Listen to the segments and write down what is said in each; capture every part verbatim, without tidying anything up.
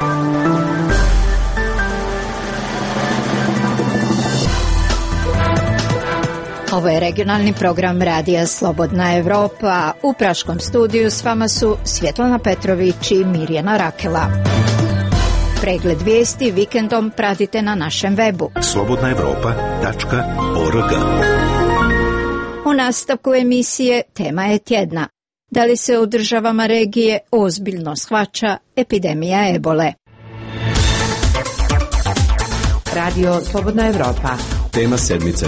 Ovo je regionalni program Radija Slobodna Evropa. U praškom studiju s vama su Svjetlana Petrović i Mirjana Rakela. Pregled vijesti vikendom pratite na našem webu slobodna evropa tačka org. U nastavku emisije tema je tjedna. Da li se u državama regije ozbiljno shvaća epidemija ebole? Radio Slobodna Evropa. Tema sedmice.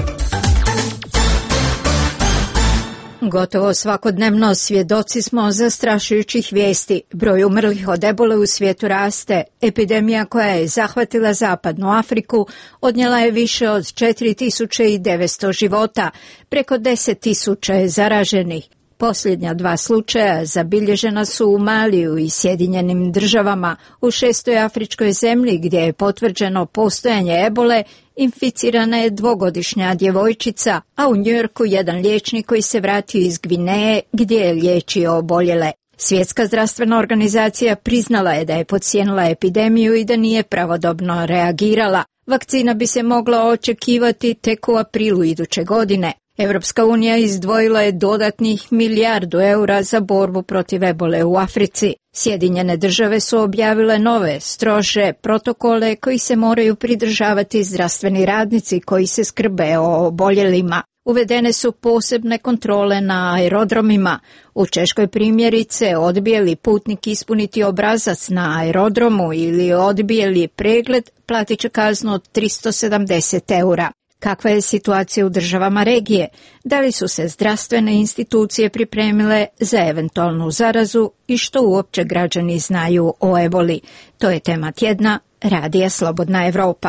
Gotovo svakodnevno svjedoci smo zastrašujućih vijesti. Broj umrlih od ebole u svijetu raste. Epidemija koja je zahvatila zapadnu Afriku odnijela je više od četiri tisuće devetsto života. Preko deset tisuća je zaraženih. Posljednja dva slučaja zabilježena su u Maliju i Sjedinjenim državama. U šestoj afričkoj zemlji gdje je potvrđeno postojanje ebole inficirana je dvogodišnja djevojčica, a u Njujorku jedan liječnik koji se vratio iz Gvineje gdje je liječio oboljele. Svjetska zdravstvena organizacija priznala je da je podcijenila epidemiju i da nije pravodobno reagirala. Vakcina bi se mogla očekivati tek u aprilu iduće godine. Europska unija izdvojila je dodatnih milijardu eura za borbu protiv ebole u Africi. Sjedinjene države su objavile nove, strože protokole koji se moraju pridržavati zdravstveni radnici koji se skrbe o oboljelima. Uvedene su posebne kontrole na aerodromima. U Češkoj primjerice odbije li putnik ispuniti obrazac na aerodromu ili odbije li pregled, platit će kaznu od tristo sedamdeset eura. Kakva je situacija u državama regije? Da li su se zdravstvene institucije pripremile za eventualnu zarazu i što uopće građani znaju o eboli? To je tema tjedna Radija Slobodna Evropa.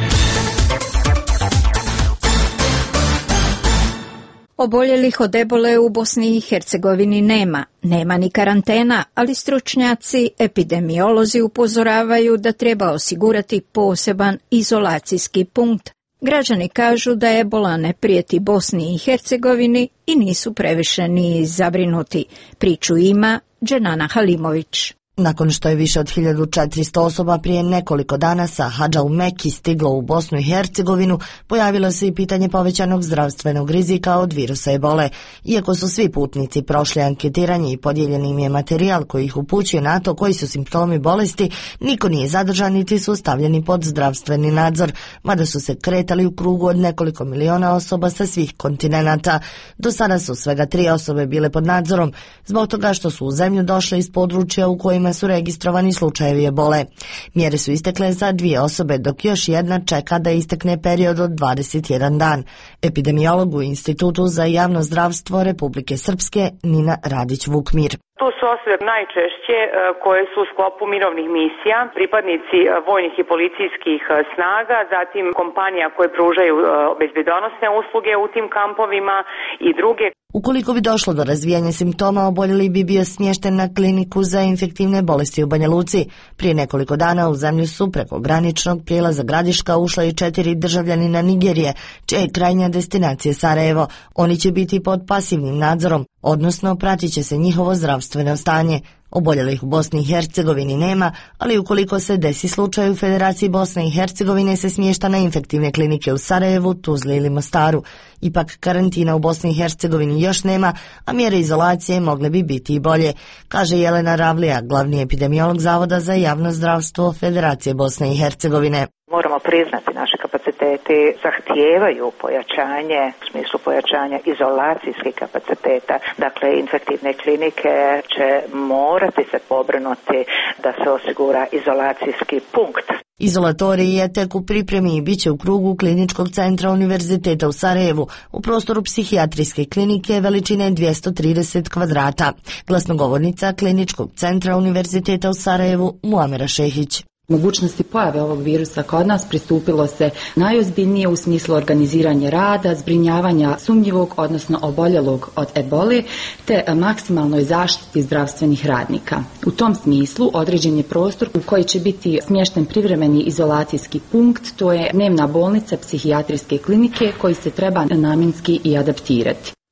Oboljelih od ebole u Bosni i Hercegovini nema. Nema ni karantena, ali stručnjaci, epidemiolozi upozoravaju da treba osigurati poseban izolacijski punkt. Građani kažu da ebola ne prijeti Bosni i Hercegovini i nisu previše ni zabrinuti. Priču ima Dženana Halimović. Nakon što je više od hiljadu četiristo osoba prije nekoliko dana sa hadža u Meki stiglo u Bosnu i Hercegovinu, pojavilo se i pitanje povećanog zdravstvenog rizika od virusa ebole. Iako su svi putnici prošli anketiranje i podijeljen im je materijal koji ih upućuje na to koji su simptomi bolesti, niko nije zadržan niti su stavljeni pod zdravstveni nadzor, mada su se kretali u krugu od nekoliko miliona osoba sa svih kontinenata. Do sada su svega tri osobe bile pod nadzorom, zbog toga što su u zemlju došle iz područja u kojima su registrovani slučajevi ebole. Mjere su istekle za dvije osobe, dok još jedna čeka da istekne period od dvadeset jedan dan. Epidemiolog u Institutu za javno zdravstvo Republike Srpske Nina Radić-Vukmir. Tu su osobe najčešće koje su u sklopu mirovnih misija, pripadnici vojnih i policijskih snaga, zatim kompanija koje pružaju bezbednosne usluge u tim kampovima i druge. Ukoliko bi došlo do razvijanja simptoma, oboljeli bi bio smješten na kliniku za infektivne bolesti u Banja Luci. Prije nekoliko dana u zemlju su preko graničnog prijelaza Gradiška ušla i četiri državljanina Nigerije, čija je krajnja destinacija Sarajevo. Oni će biti pod pasivnim nadzorom, odnosno pratit će se njihovo zdravstveno stanje. Oboljelih u Bosni i Hercegovini nema, ali ukoliko se desi slučaj u Federaciji Bosne i Hercegovine se smješta na infektivne klinike u Sarajevu, Tuzli ili Mostaru. Ipak karantina u Bosni i Hercegovini još nema, a mjere izolacije mogle bi biti i bolje, kaže Jelena Ravlija, glavni epidemiolog Zavoda za javno zdravstvo Federacije Bosne i Hercegovine. Moramo priznati, naši kapaciteti zahtijevaju pojačanje, u smislu pojačanja izolacijskih kapaciteta. Dakle, infektivne klinike će morati se pobrinuti da se osigura izolacijski punkt. Izolatorij je tek u pripremi i bit će u krugu Kliničkog centra Univerziteta u Sarajevu, u prostoru psihijatrijske klinike veličine dvjesto trideset kvadrata. Glasnogovornica Kliničkog centra Univerziteta u Sarajevu Muamera Šehić. Mogućnosti pojave ovog virusa kod nas pristupilo se najozbiljnije u smislu organiziranja rada, zbrinjavanja sumnjivog, odnosno oboljelog od ebole, te maksimalnoj zaštiti zdravstvenih radnika. U tom smislu određen je prostor u koji će biti smješten privremeni izolacijski punkt, to je dnevna bolnica psihijatrijske klinike koji se treba namjenski i adaptirati.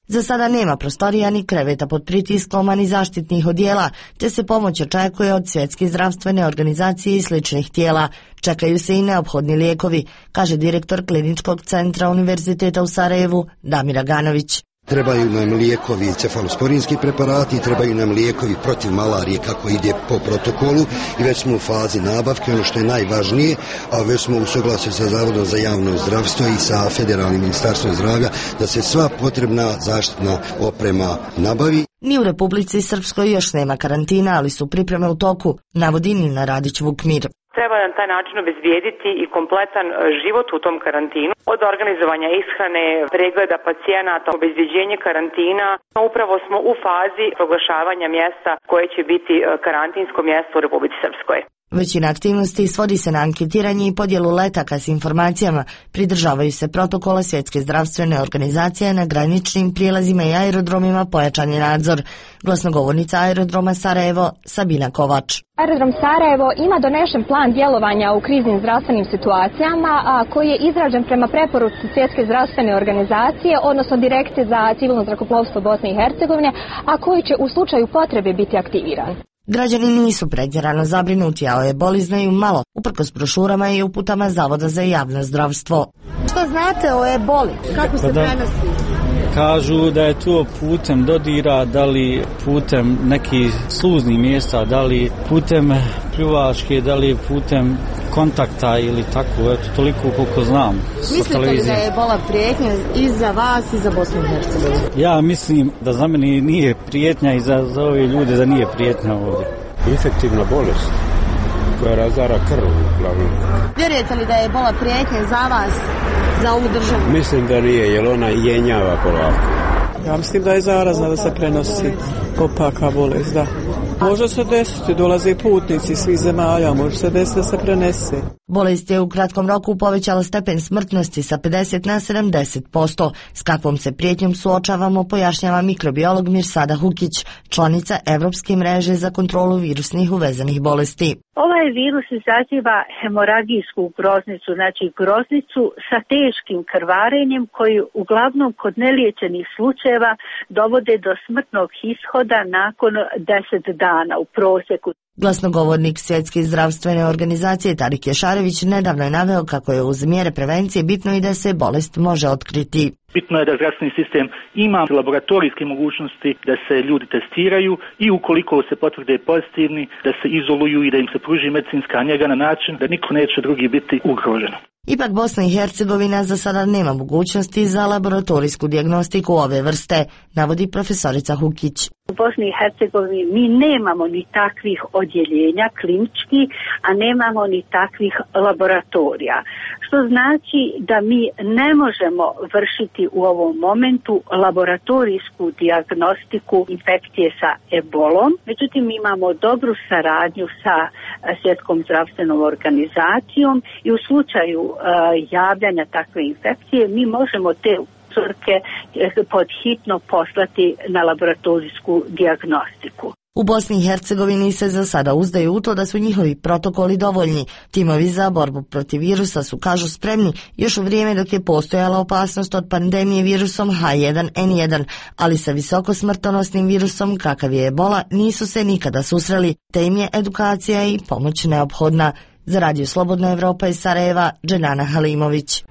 Za sada nema prostorija ni kreveta pod pritiskom, a ni zaštitnih odijela, te se pomoć očekuje od Svjetske zdravstvene organizacije i sličnih tijela. Čekaju se i neophodni lijekovi, kaže direktor Kliničkog centra Univerziteta u Sarajevu Damir Aganović. Trebaju nam lijekovi, cefalosporinski preparati, trebaju nam lijekovi protiv malarije kako ide po protokolu i već smo u fazi nabavke, ono što je najvažnije, a već smo u suglasju sa Zavodom za javno zdravstvo i sa Federalnim ministarstvom zdravlja da se sva potrebna zaštitna oprema nabavi. Ni u Republici Srpskoj još nema karantina, ali su pripreme u toku, navodi Nina Radić-Vukmir. Treba na taj način obezbijediti i kompletan život u tom karantinu, od organizovanja ishrane, pregleda pacijenata, obezbijeđenje karantina. Upravo smo u fazi proglašavanja mjesta koje će biti karantinsko mjesto u Republici Srpskoj. Većina aktivnosti svodi se na anketiranje i podjelu letaka s informacijama, pridržavaju se protokola Svjetske zdravstvene organizacije, na graničnim prijelazima i aerodromima pojačan je nadzor. Glasnogovornica aerodroma Sarajevo Sabina Kovač. Aerodrom Sarajevo ima donešen plan djelovanja u kriznim zdravstvenim situacijama, a koji je izrađen prema preporuci Svjetske zdravstvene organizacije, odnosno Direkcije za civilno zrakoplovstvo Bosne i Hercegovine, a koji će u slučaju potrebe biti aktiviran. Građani nisu pretjerano zabrinuti, a o eboli znaju malo, uprkos brošurama i uputama Zavoda za javno zdravstvo. Što znate o eboli? Kako se prenosi? Kažu da je to putem dodira, da li putem nekih sluznih mjesta, da li putem pljuvačke, da li putem kontakta ili tako, eto, toliko koliko znam. Mislite li da je ebola prijetnja i za vas i za Bosnu i Hercegovinu? Ja mislim da za mene nije prijetnja i za, za ove ljude da nije prijetnja ovdje. Infektivna bolest koja razara krv uglavnom. Vjerujete li da je ebola prijetnja za vas, za ovu državu? Mislim da nije, jer ona jenjava polako. Ja mislim da je zarazna, da se prenosi opaka bolest, da. Može se desiti, dolaze putnici svih zemalja, može se desiti da se prenese. Bolest je u kratkom roku povećala stepen smrtnosti sa pedeset na sedamdeset posto. S kakvom se prijetnjom suočavamo, pojašnjava mikrobiolog Mirsada Hukić, članica Evropske mreže za kontrolu virusnih uvezenih bolesti. Ovaj virus izaziva hemoragijsku groznicu, znači groznicu sa teškim krvarenjem koji uglavnom kod neliječenih slučajeva dovode do smrtnog ishoda nakon deset dana u prosjeku. Glasnogovornik Svjetske zdravstvene organizacije Tarik Ješarević nedavno je naveo kako je uz mjere prevencije bitno i da se bolest može otkriti. Bitno je da zdravstveni sistem ima laboratorijske mogućnosti da se ljudi testiraju i ukoliko se potvrde pozitivni da se izoluju i da im se pruži medicinska njega na način da niko neće drugi biti ugrožen. Ipak Bosna i Hercegovina za sada nema mogućnosti za laboratorijsku dijagnostiku ove vrste, navodi profesorica Hukić. U Bosni i Hercegovini mi nemamo ni takvih odjeljenja kliničkih, a nemamo ni takvih laboratorija. Što znači da mi ne možemo vršiti u ovom momentu laboratorijsku dijagnostiku infekcije sa ebolom. Međutim, mi imamo dobru saradnju sa Svjetskom zdravstvenom organizacijom i u slučaju uh, javljanja takve infekcije mi možemo te uzorke pod hitno poslati na laboratorijsku dijagnostiku. U Bosni i Hercegovini se za sada uzdaju u to da su njihovi protokoli dovoljni. Timovi za borbu protiv virusa su, kažu, spremni još u vrijeme dok je postojala opasnost od pandemije virusom H jedan N jedan, ali sa visoko smrtonosnim virusom kakav je ebola nisu se nikada susreli, te im je edukacija i pomoć neophodna. Za Radio Slobodna Evropa iz Sarajeva, Dženana Halimović.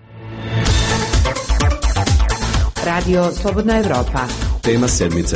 Radio Slobodna Evropa. Tema sedmice.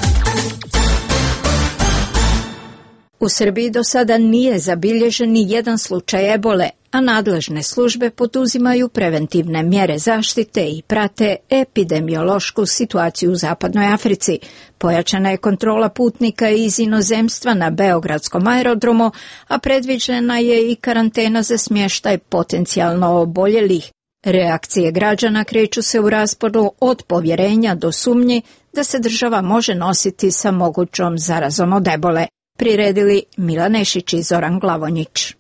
U Srbiji do sada nije zabilježen ni jedan slučaj ebole, a nadležne službe poduzimaju preventivne mjere zaštite i prate epidemiološku situaciju u Zapadnoj Africi. Pojačana je kontrola putnika iz inozemstva na beogradskom aerodromu, a predviđena je i karantena za smještaj potencijalno oboljelih. Reakcije građana kreću se u rasponu od povjerenja do sumnji da se država može nositi sa mogućom zarazom od ebole. Priredili Milan Nešić i Zoran Glavonjić.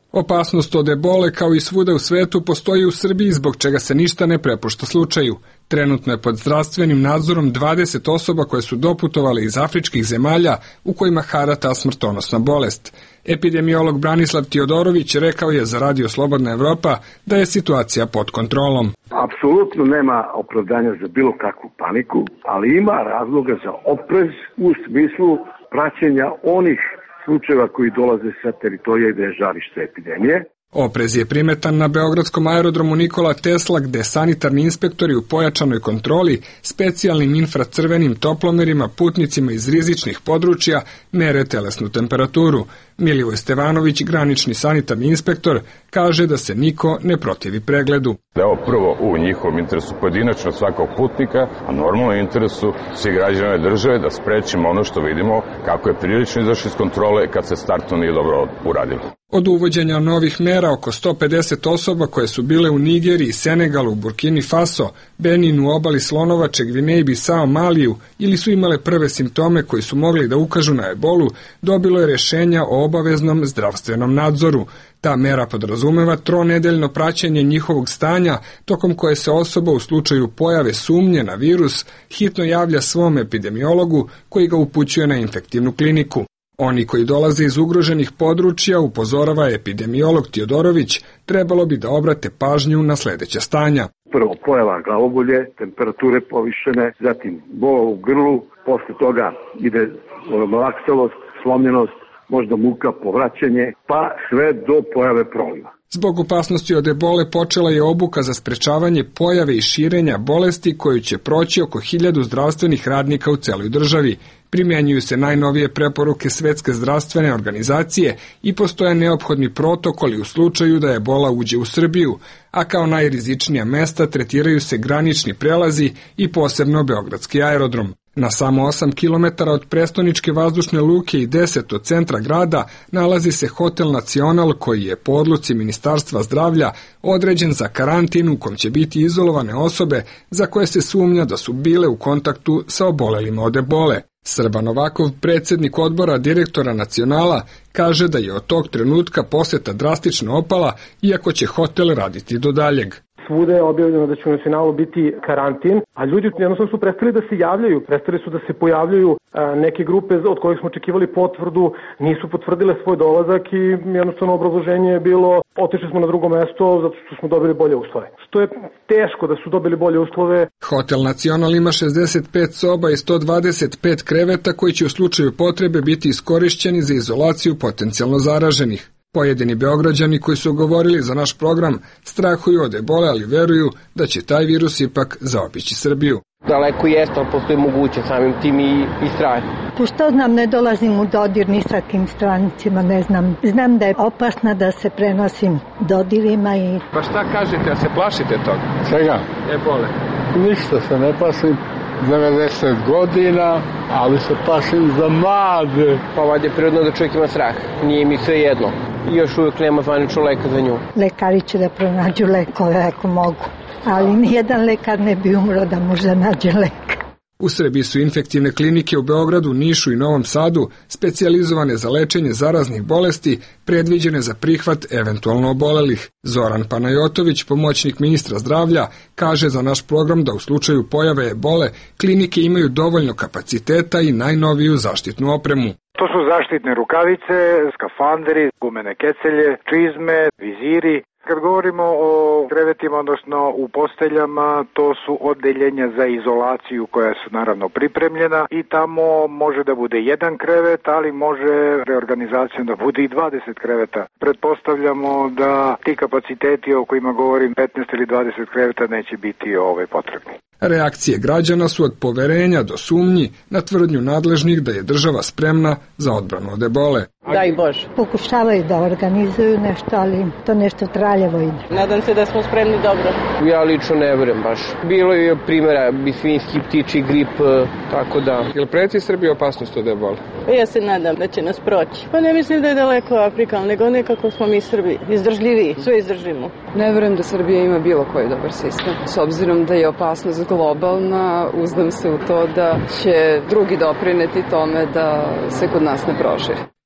Opasnost od ebole, kao i svuda u svetu, postoji u Srbiji, zbog čega se ništa ne prepušta slučaju. Trenutno je pod zdravstvenim nadzorom dvadeset osoba koje su doputovale iz afričkih zemalja u kojima hara ta smrtonosna bolest. Epidemiolog Branislav Tiodorović rekao je za Radio Slobodna Evropa da je situacija pod kontrolom. Apsolutno nema opravdanja za bilo kakvu paniku, ali ima razloga za oprez u smislu praćenja onih slučajeva koji dolaze sa teritorija gde je žarište epidemije. Oprez je primetan na beogradskom aerodromu Nikola Tesla, gde sanitarni inspektori u pojačanoj kontroli specijalnim infracrvenim toplomerima putnicima iz rizičnih područja mere telesnu temperaturu. Milivoj Stevanović, granični sanitarni inspektor, kaže da se niko ne protivi pregledu. Da je ovo prvo u njihovom interesu pojedinačno svakog putnika, a normalno u interesu svih građana države da sprečimo ono što vidimo kako je prilično izašlo iz kontrole kad se startno nije dobro uradilo. Od uvođenja novih mera oko sto pedeset osoba koje su bile u Nigeriji, Senegalu, Burkini Faso, Beninu, obali Slonovače, Gvineji, Bisao, Maliju ili su imale prve simptome koji su mogli da ukažu na ebolu, dobilo je rješenja o obaveznom zdravstvenom nadzoru. Ta mera podrazumeva tronedeljno praćenje njihovog stanja, tokom koje se osoba u slučaju pojave sumnje na virus hitno javlja svom epidemiologu koji ga upućuje na infektivnu kliniku. Oni koji dolaze iz ugroženih područja, upozorava epidemiolog Tiodorović, trebalo bi da obrate pažnju na sledeća stanja. Prvo, pojava glavobolje, temperature povišene, zatim bola u grlu, posle toga ide malaksalost, slomljenost, možda muka, povraćanje, pa sve do pojave proliva. Zbog opasnosti od ebole počela je obuka za sprečavanje pojave i širenja bolesti koju će proći oko hiljadu zdravstvenih radnika u celoj državi. Primjenjuju se najnovije preporuke Svetske zdravstvene organizacije i postoje neophodni protokoli u slučaju da ebola uđe u Srbiju, a kao najrizičnija mesta tretiraju se granični prelazi i posebno beogradski aerodrom. Na samo osam kilometara od prestoničke vazdušne luke i deset od centra grada nalazi se Hotel Nacional koji je po odluci Ministarstva zdravlja određen za karantin u kom će biti izolovane osobe za koje se sumnja da su bile u kontaktu sa obolelima od ebole. Srba Novakov, predsjednik odbora direktora Nacionala, kaže da je od tog trenutka poseta drastično opala, iako će hotel raditi do daljeg. Svuda je objavljeno da će u Nacionalu biti karantin, a ljudi jednostavno su prestali da se javljaju, prestali su da se pojavljaju. Neke grupe od kojih smo očekivali potvrdu nisu potvrdile svoj dolazak i jednostavno obrazloženje je bilo otišli smo na drugo mesto zato što smo dobili bolje uslove. Što je teško da su dobili bolje uslove. Hotel Nacional ima šezdeset pet soba i sto dvadeset pet kreveta koji će u slučaju potrebe biti iskorišćeni za izolaciju potencijalno zaraženih. Pojedini Beograđani koji su govorili za naš program strahuju od ebole, ali veruju da će taj virus ipak zaobići Srbiju. Daleko jeste, ali postoji moguće samim tim i, i strah. Pošto znam, ne dolazim u dodir ni sa kim strancima, ne znam. Znam da je opasna da se prenosim dodirima i... Pa šta kažete, a se plašite toga? Čega? Ebole. Ništa se ne plašim. devedeset godina, ali se plašim za mlade. Pa valjda je prirodno da čovjek ima strah. Nije mi sve jedno. I još uvijek nema zvaničnog leka za nju. Lekari će da pronađu lekove ako mogu. Ali nijedan lekar ne bi umro da možda nađe lek. U Srbiji su infektivne klinike u Beogradu, Nišu i Novom Sadu specijalizovane za lečenje zaraznih bolesti, predviđene za prihvat eventualno obolelih. Zoran Panajotović, pomoćnik ministra zdravlja, kaže za naš program da u slučaju pojave ebole klinike imaju dovoljno kapaciteta i najnoviju zaštitnu opremu. To su zaštitne rukavice, skafanderi, gumene kecelje, čizme, viziri. Kad govorimo o krevetima, odnosno u posteljama, to su odeljenja za izolaciju koja su naravno pripremljena i tamo može da bude jedan krevet, ali može reorganizacijom da bude i dvadeset kreveta. Pretpostavljamo da ti kapaciteti o kojima govorim, petnaest ili dvadeset kreveta, neće biti ove potrebni. Reakcije građana su od poverenja do sumnji na tvrdnju nadležnih da je država spremna za odbranu od ebole. Daj Bože. Pokušavaju da organizuju nešto, ali to nešto traljevo ide. Nadam se da smo spremni dobro. Ja lično ne verujem baš. Bilo je primjera bi svinjski, ptiči, grip, tako da. Jel preti Srbiji opasnost od ebole? Ja se nadam da će nas proći. Pa ne mislim da je daleko Afrika, nego nekako smo mi Srbi izdržljiviji, sve izdržimo. Ne verujem da Srbija ima bilo koji dobar sistem. S obzirom da je opasnost globalna, uzdam se u to da će drugi doprineti tome da se kod nas ne proširi.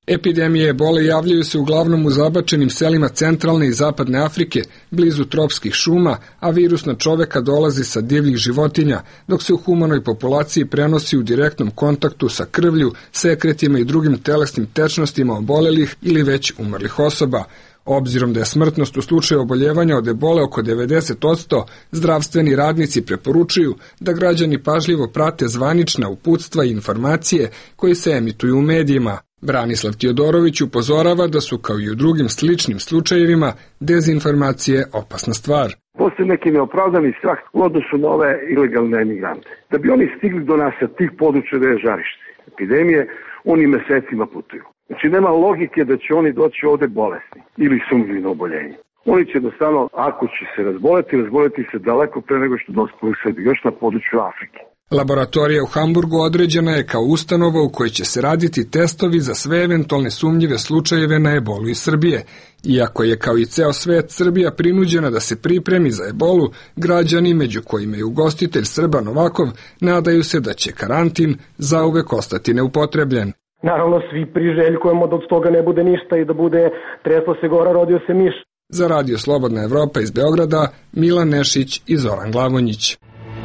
Epidemije ebole javljaju se uglavnom u zabačenim selima centralne i zapadne Afrike, blizu tropskih šuma, a virus na čoveka dolazi sa divljih životinja, dok se u humanoj populaciji prenosi u direktnom kontaktu sa krvlju, sekretima i drugim telesnim tečnostima obolelih ili već umrlih osoba. Obzirom da je smrtnost u slučaju oboljevanja od ebole oko devedeset posto, zdravstveni radnici preporučuju da građani pažljivo prate zvanična uputstva i informacije koji se emituju u medijima. Branislav Tijodorović upozorava da su, kao i u drugim sličnim slučajevima, dezinformacije opasna stvar. Postoji neki neopravdani strah u odnosu na ove ilegalne emigrante. Da bi oni stigli do nas sa tih područja da je žarište epidemije, oni mesecima putuju. Znači nema logike da će oni doći ovde bolesni ili sumnjivi na oboljenje. Oni će jednostavno, ako će se razboleti, razboleti se daleko pre nego što dospiju u Srbiji, još na području Afrike. Laboratorija u Hamburgu određena je kao ustanova u kojoj će se raditi testovi za sve eventualne sumnjive slučajeve na ebolu iz Srbije. Iako je kao i ceo svet Srbija prinuđena da se pripremi za ebolu, građani, među kojima je ugostitelj Srba Novakov, nadaju se da će karantin zauvek ostati neupotrebljen. Naravno, svi priželjkujemo da od toga ne bude ništa i da bude tresla se gora, rodio se miš. Za Radio Slobodna Evropa iz Beograda, Milan Nešić i Zoran Glavonjić.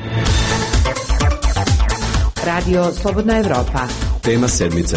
Radio Slobodna Evropa. Tema sedmice.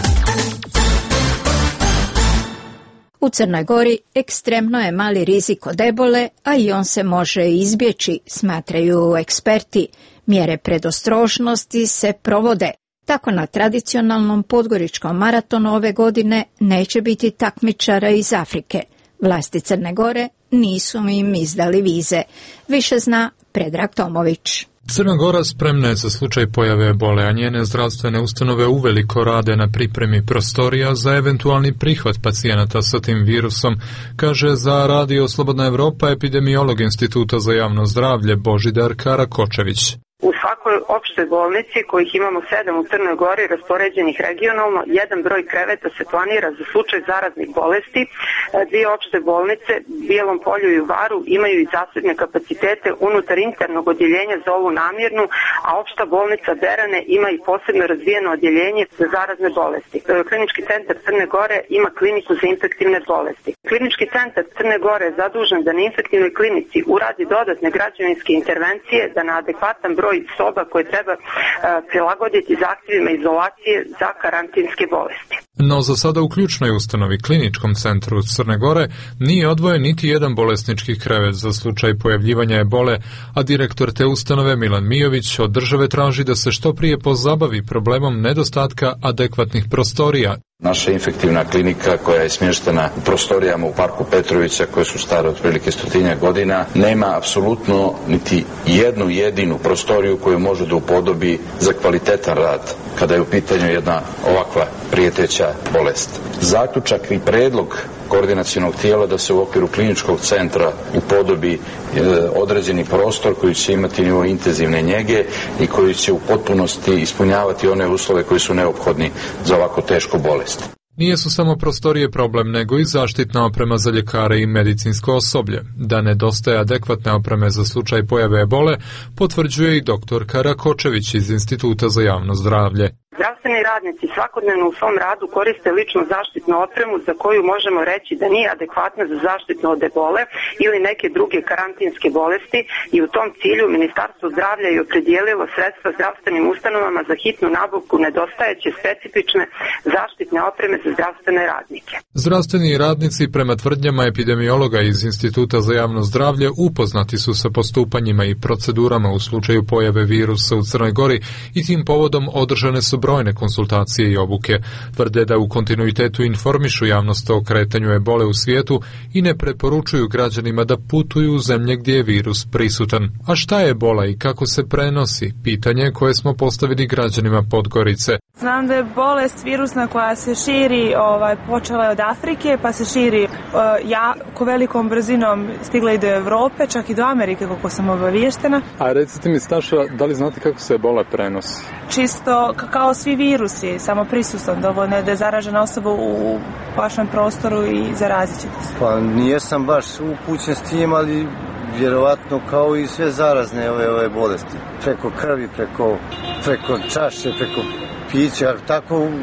U Crnoj Gori ekstremno je mali rizik od ebole, a i on se može izbjeći, smatraju eksperti. Mjere predostrožnosti se provode. Tako na tradicionalnom podgoričkom maratonu ove godine neće biti takmičara iz Afrike. Vlasti Crne Gore nisu im izdali vize. Više zna Predrag Tomović. Crna Gora spremna je za slučaj pojave ebole, a njene zdravstvene ustanove uveliko rade na pripremi prostorija za eventualni prihvat pacijenata sa tim virusom, kaže za Radio Slobodna Evropa epidemiolog Instituta za javno zdravlje Božidar Karakočević. U svakoj opštoj bolnici, kojih imamo sedam u Crnoj Gori, raspoređenih regionalno, jedan broj kreveta se planira za slučaj zaraznih bolesti. Dvije opšte bolnice, Bijelom Polju i u Varu, imaju i zasebne kapacitete unutar internog odjeljenja za ovu namjernu, a opšta bolnica Berane ima i posebno razvijeno odjeljenje za zarazne bolesti. Klinički centar Crne Gore ima kliniku za infektivne bolesti. Klinički centar Crne Gore je zadužen da na infektivnoj klinici uradi dodatne građevinske intervencije, da na adekvatan broj soba koje treba uh, prilagoditi zahtjevima izolacije za karantinske bolesti. No za sada u ključnoj ustanovi Kliničkom centru Crne Gore nije odvojen niti jedan bolesnički krevet za slučaj pojavljivanja ebole, a direktor te ustanove Milan Mijović od države traži da se što prije pozabavi problemom nedostatka adekvatnih prostorija. Naša infektivna klinika koja je smještena u prostorijama u parku Petrovića koje su stare otprilike stotinjak godina nema apsolutno niti jednu jedinu prostoriju koju može da upodobi za kvalitetan rad kada je u pitanju jedna ovakva prijeteća bolest. Zaključak i predlog koordinacionog tijela da se u okviru kliničkog centra upodobi e, određeni prostor koji će imati nivo intenzivne njege i koji će u potpunosti ispunjavati one uslove koji su neophodni za ovako tešku bolest. Nije su samo prostorije problem, nego i zaštitna oprema za ljekare i medicinsko osoblje. Da nedostaje adekvatne opreme za slučaj pojave ebole, potvrđuje i doktor Karakočević iz Instituta za javno zdravlje. Zdravstveni radnici svakodnevno u svom radu koriste ličnu zaštitnu opremu za koju možemo reći da nije adekvatna za zaštitu od ebole ili neke druge karantinske bolesti i u tom cilju Ministarstvo zdravlja je opredijelilo sredstva zdravstvenim ustanovama za hitnu nabavku nedostajeće specifične zaštitne opreme za zdravstvene radnike. Zdravstveni radnici prema tvrdnjama epidemiologa iz Instituta za javno zdravlje upoznati su sa postupanjima i procedurama u slučaju pojave virusa u Crnoj Gori i tim povodom održane su brojne konsultacije i obuke. Tvrde da u kontinuitetu informišu javnost o kretanju ebole u svijetu i ne preporučuju građanima da putuju u zemlje gdje je virus prisutan. A šta je ebola i kako se prenosi? Pitanje koje smo postavili građanima Podgorice. Znam da je bolest virusna koja se širi, ovaj, počela je od Afrike, pa se širi uh, jako velikom brzinom, stigla i do Evrope, čak i do Amerike, koliko sam obaviještena. A recite mi, Staša, da li znate kako se ebola prenosi? Čisto kao svi virusi, samo prisustvom, dovoljno je da je zaražena osoba u vašem prostoru i zarazit ćete se. Pa nijesam baš upućen s tim, ali vjerovatno kao i sve zarazne ove, ove bolesti. Preko krvi, preko, preko čaše, preko pića, tako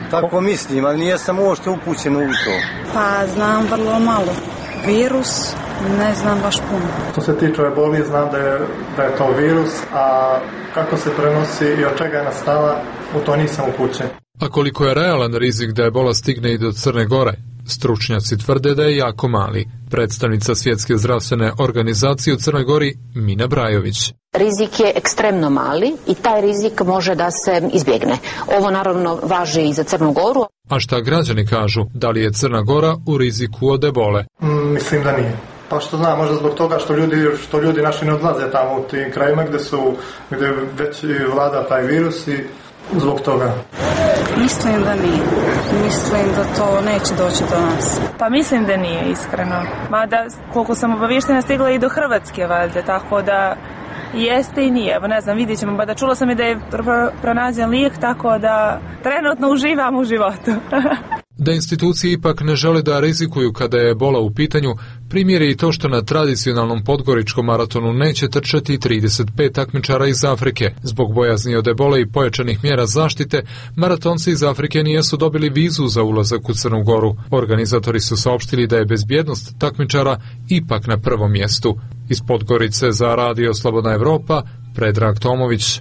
Tako mislim, ali nije sam uopšte upućen u to. Pa znam vrlo malo. Virus, ne znam baš puno. Što se tiče eboli, znam da je, da je to virus, a kako se prenosi i od čega je nastala, u to nisam upućen. A koliko je realan rizik da ebola stigne i do Crne Gore? Stručnjaci tvrde da je jako mali. Predstavnica Svjetske zdravstvene organizacije u Crnoj Gori, Mina Brajović. Rizik je ekstremno mali i taj rizik može da se izbjegne. Ovo naravno važi i za Crnu Goru. A šta građani kažu? Da li je Crna Gora u riziku od ebole? Mm, mislim da nije. Pa što znam, možda zbog toga što ljudi, što ljudi naši ne odlaze tamo u tim krajima gdje su, gdje već vlada taj virus i zbog toga. Mislim da nije. Mislim da to neće doći do nas. Pa mislim da nije, iskreno. Mada, koliko sam obaviještena, stigla i do Hrvatske, valjda, tako da jeste i nije. Evo, ne znam, vidjet ćemo. Mada čula sam i da je pronađen lijek, tako da trenutno uživam u životu. Da institucije ipak ne žele da rizikuju kada je ebola u pitanju, primjer je i to što na tradicionalnom podgoričkom maratonu neće trčati trideset pet takmičara iz Afrike. Zbog bojazni od ebole i pojačanih mjera zaštite, maratonci iz Afrike nijesu dobili vizu za ulazak u Crnu Goru. Organizatori su saopštili da je bezbjednost takmičara ipak na prvom mjestu. Iz Podgorice za Radio Slobodna Evropa, Predrag Tomović.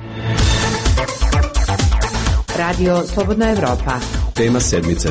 Radio Slobodna Evropa. Tema sedmice.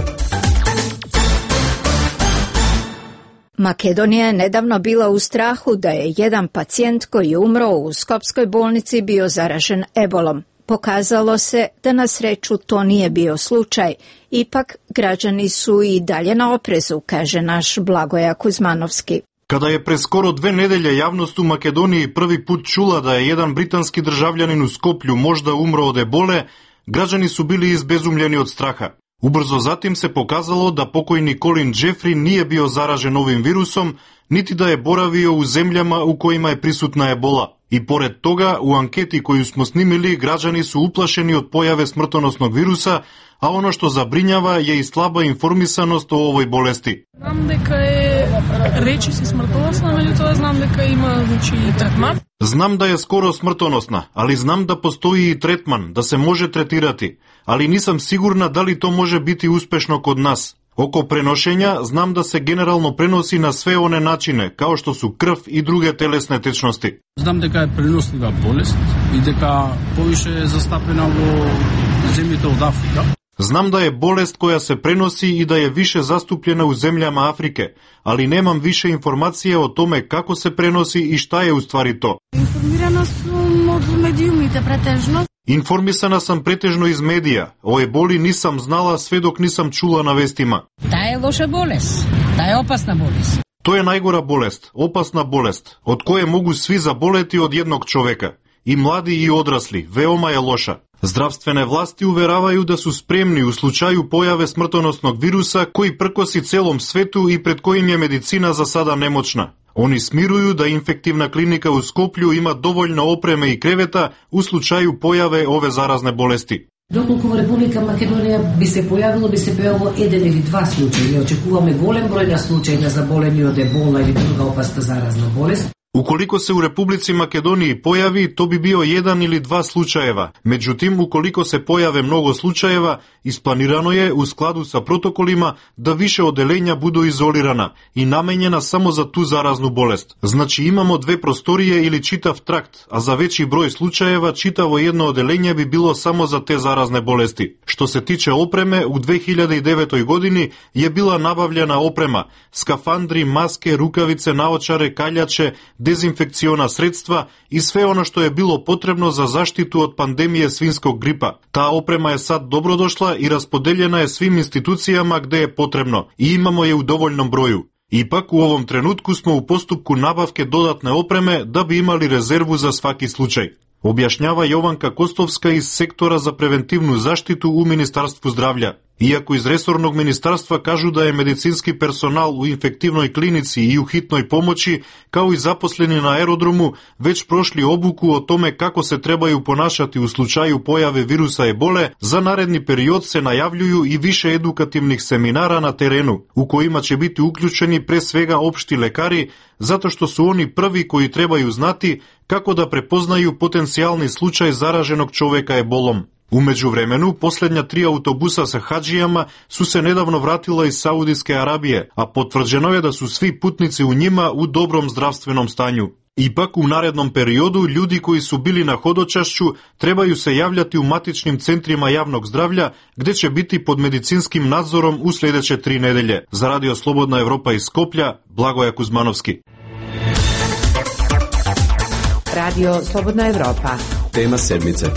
Makedonija je nedavno bila u strahu da je jedan pacijent koji je umro u Skopskoj bolnici bio zaražen ebolom. Pokazalo se da na sreću to nije bio slučaj. Ipak građani su i dalje na oprezu, kaže naš Blagoja Kuzmanovski. Kada je pre skoro dve nedelje javnost u Makedoniji prvi put čula da je jedan britanski državljanin u Skoplju možda umro od ebole, građani su bili izbezumljeni od straha. Ubrzo zatim se pokazalo da pokojni Colin Jeffrey nije bio zaražen ovim virusom, niti da je boravio u zemljama u kojima je prisutna ebola. I pored toga, u anketi koju smo snimili, građani su uplašeni od pojave smrtonosnog virusa, a ono što zabrinjava je i slaba informisanost o ovoj bolesti. Znam дека je reći si smrtonosna, međutim znam дека ima znači i tretman. Znam da je skoro smrtonosna, ali znam da postoji i tretman, da se može tretirati, ali nisam sigurna da li to može biti uspešno kod nas. Oko prenošenja znam da se generalno prenosi na sve one načine, kao što su krv i druge telesne tečnosti. Znam дека je prenosliva bolest i дека повише je zastapena во земјите од Африка. Znam da je bolest koja se prenosi i da je više zastupljena u zemljama Afrike, ali nemam više informacije o tome kako se prenosi i šta je u stvari to. Informirana sam od medijumите pretežno. Informisana sam pretežno iz medija. O eboli nisam znala sve dok nisam čula na vestima. Ta je loša bolest. Ta je opasna bolest. To je najgora bolest, opasna bolest, od koje mogu svi zaboleti od jednog čoveka. I mladi i odrasli, veoma je loša. Zdravstvene vlasti uveravaju da su spremni u slučaju pojave smrtonosnog virusa koji prkosi celom svetu i pred kojim je medicina za sada nemoćna. Oni smiruju da infektivna klinika u Skoplju ima dovoljno opreme i kreveta u slučaju pojave ove zarazne bolesti. Доколку во Република Македонија би се појавило, би се појавило еден или два случаи. Не очекуваме голем број на случаи на заболени од ебола или друга опасна заразна болест. Ukoliko se u Republici Makedoniji pojavi, to bi bio jedan ili dva slučajeva. Međutim, ukoliko se pojave mnogo slučajeva, isplanirano je u skladu sa protokolima da više odelenja budu izolirana i namenjena samo za tu zaraznu bolest. Znači imamo dve prostorije ili čitav trakt, a za veći broj slučajeva čitavo jedno odelenje bi bilo samo za te zarazne bolesti. Što se tiče opreme, u dve hiljade devetoj godini je bila nabavljena oprema, skafandri, maske, rukavice, naočare, kaljače, dezinfekciona sredstva i sve ono što je bilo potrebno za zaštitu od pandemije svinjskog gripa. Ta oprema je sad dobrodošla i raspodeljena je svim institucijama gde je potrebno i imamo je u dovoljnom broju. Ipak u ovom trenutku smo u postupku nabavke dodatne opreme da bi imali rezervu za svaki slučaj. Objašnjava Jovanka Kostovska iz Sektora za preventivnu zaštitu u Ministarstvu zdravlja. Iako iz resornog ministarstva kažu da je medicinski personal u infektivnoj klinici i u hitnoj pomoći, kao i zaposleni na aerodromu, već prošli obuku o tome kako se trebaju ponašati u slučaju pojave virusa ebole, za naredni period se najavljuju i više edukativnih seminara na terenu, u kojima će biti uključeni pre svega opšti lekari, zato što su oni prvi koji trebaju znati kako da prepoznaju potencijalni slučaj zaraženog čoveka ebolom. U međuvremenu, posljednja tri autobusa sa hadžijama su se nedavno vratila iz Saudijske Arabije, a potvrđeno je da su svi putnici u njima u dobrom zdravstvenom stanju. Ipak, u narednom periodu, ljudi koji su bili na hodočašću trebaju se javljati u matičnim centrima javnog zdravlja, gdje će biti pod medicinskim nadzorom u sljedeće tri nedelje. Za Radio Slobodna Evropa iz Skoplja, Blagoja Kuzmanovski. Radio Slobodna Evropa. Tema sedmice.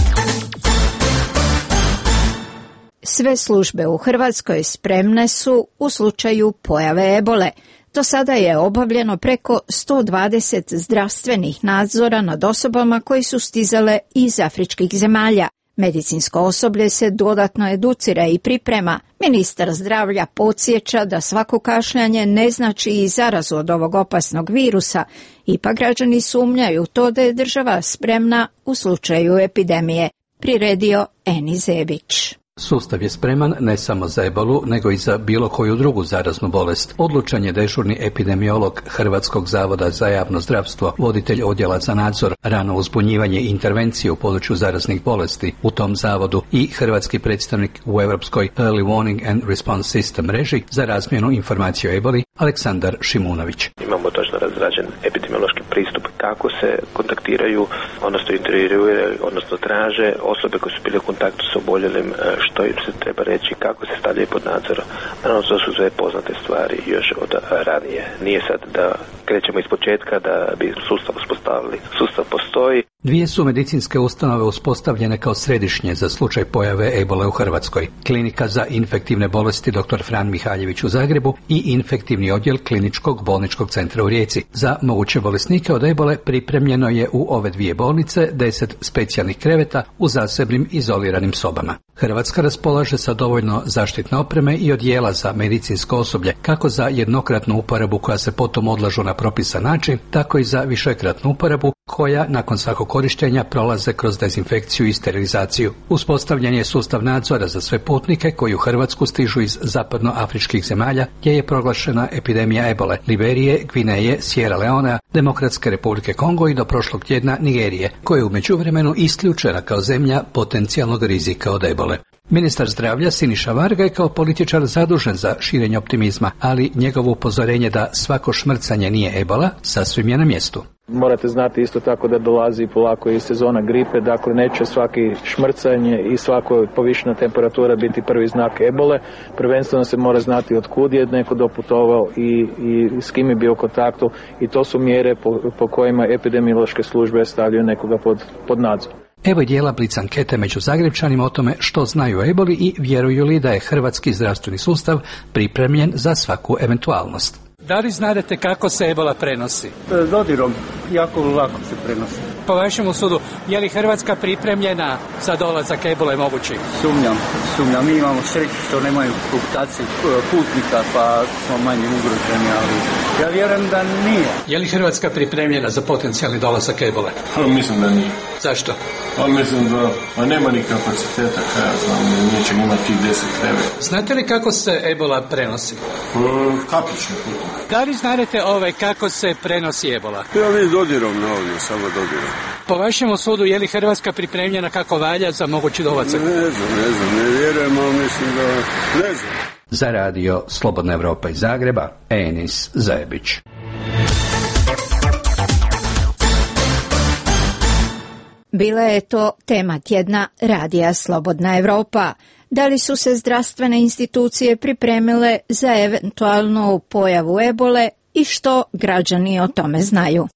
Sve službe u Hrvatskoj spremne su u slučaju pojave ebole. Do sada je obavljeno preko sto dvadeset zdravstvenih nadzora nad osobama koji su stizale iz afričkih zemalja. Medicinsko osoblje se dodatno educira i priprema. Ministar zdravlja podsjeća da svako kašljanje ne znači i zarazu od ovog opasnog virusa. Ipak građani sumnjaju to da je država spremna u slučaju epidemije. Priredio Eni Zebić. Sustav je spreman ne samo za ebolu, nego i za bilo koju drugu zaraznu bolest. Odlučan je dežurni epidemiolog Hrvatskog zavoda za javno zdravstvo, voditelj odjela za nadzor, rano uzbunjivanje i intervencije u području zaraznih bolesti u tom zavodu i hrvatski predstavnik u Europskoj Early Warning and Response System mreži za razmjenu informacija o eboli, Aleksandar Šimunović. Imamo točno razrađen epidemiološki pristup kako se kontaktiraju, odnosno intervjuiraju, odnosno traže osobe koje su bile u kontaktu s oboljelim, što im se treba reći, kako se stavljaju pod nadzorom. Naravno, to su sve poznate stvari još od ranije. Nije sad da krećemo iz početka da bi sustav uspostavili. Sustav postoji. Dvije su medicinske ustanove uspostavljene kao središnje za slučaj pojave ebole u Hrvatskoj. Klinika za infektivne bolesti dr. Fran Mihaljević u Zagrebu i infektivni odjel Kliničkog bolničkog centra u Rijeci. Za moguće bolesnike od ebole pripremljeno je u ove dvije bolnice deset specijalnih kreveta u zasebnim izoliranim sobama. Hrvatska raspolaže sa dovoljno zaštitne opreme i odjela za medicinsko osoblje, kako za jednokratnu uporabu koja se potom odlažu na propisan način, tako i za višekratnu uporabu koja nakon svakog korištenja prolaze kroz dezinfekciju i sterilizaciju. Uspostavljen je sustav nadzora za sve putnike koji u Hrvatsku stižu iz zapadnoafričkih zemalja gdje je proglašena epidemija ebole, Liberije, Gvineje, Sierra Leonea, Demokratske Republike Kongo i do prošlog tjedna Nigerije, koja je u međuvremenu isključena kao zemlja potencijalnog rizika od ebole. Ministar zdravlja Siniša Varga je kao političar zadužen za širenje optimizma, ali njegovo upozorenje da svako šmrcanje nije ebola sasvim je na mjestu. Morate znati isto tako da dolazi polako i sezona gripe, dakle neće svaki šmrcanje i svako povišena temperatura biti prvi znak ebole. Prvenstveno se mora znati od kud je neko doputovao i, i s kim je bio u kontaktu i to su mjere po, po kojima epidemiološke službe stavljaju nekoga pod, pod nadzor. Evo je dijela blic ankete među Zagrebčanima o tome što znaju o eboli i vjeruju li da je hrvatski zdravstveni sustav pripremljen za svaku eventualnost. Da li znate kako se ebola prenosi? Dodirom, jako lako se prenosi. Po vašem sudu, je li Hrvatska pripremljena za dolazak ebole mogući? Sumnjam, sumnjam. Mi imamo sreću što nemaju fluktuaciju putnika, pa smo manje ugroženi, ali ja vjerujem da nije. Je li Hrvatska pripremljena za potencijalni dolazak ebole? Pa, mislim da nije. Zašto? Ali mislim da pa nema ni kapaciteta, kaj ja znam, neće imati deset kreveta. Znate li kako se ebola prenosi? Kaplični putem. Da li znate ove kako se prenosi ebola? Ja vidim dodirom na ovdje, samo dodirom. Po vašem sudu, je li Hrvatska pripremljena kako valja za mogući dolazak? Ne znam, ne znam, ne vjerujem, ali mislim da ne znam. Za radio Slobodna Evropa iz Zagreba, Enis Zajebić. Bila je to tema tjedna radija Slobodna Evropa. Da li su se zdravstvene institucije pripremile za eventualnu pojavu ebole i što građani o tome znaju?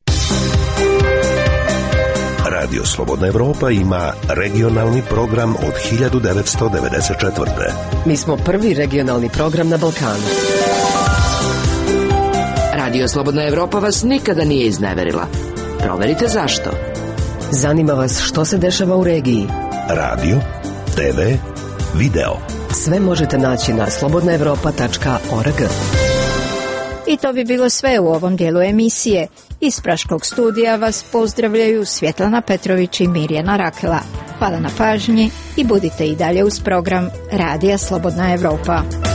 Radio Slobodna Evropa ima regionalni program od hiljadu devetsto devedeset četvrte. Mi smo prvi regionalni program na Balkanu. Radio Slobodna Evropa vas nikada nije izneverila. Proverite zašto. Zanima vas što se dešava u regiji. Radio, te ve, video. Sve možete naći na slobodna evropa tačka org. I to bi bilo sve u ovom dijelu emisije. Iz Praškog studija vas pozdravljaju Svjetlana Petrović i Mirjana Rakela. Hvala na pažnji i budite i dalje uz program Radija Slobodna Evropa.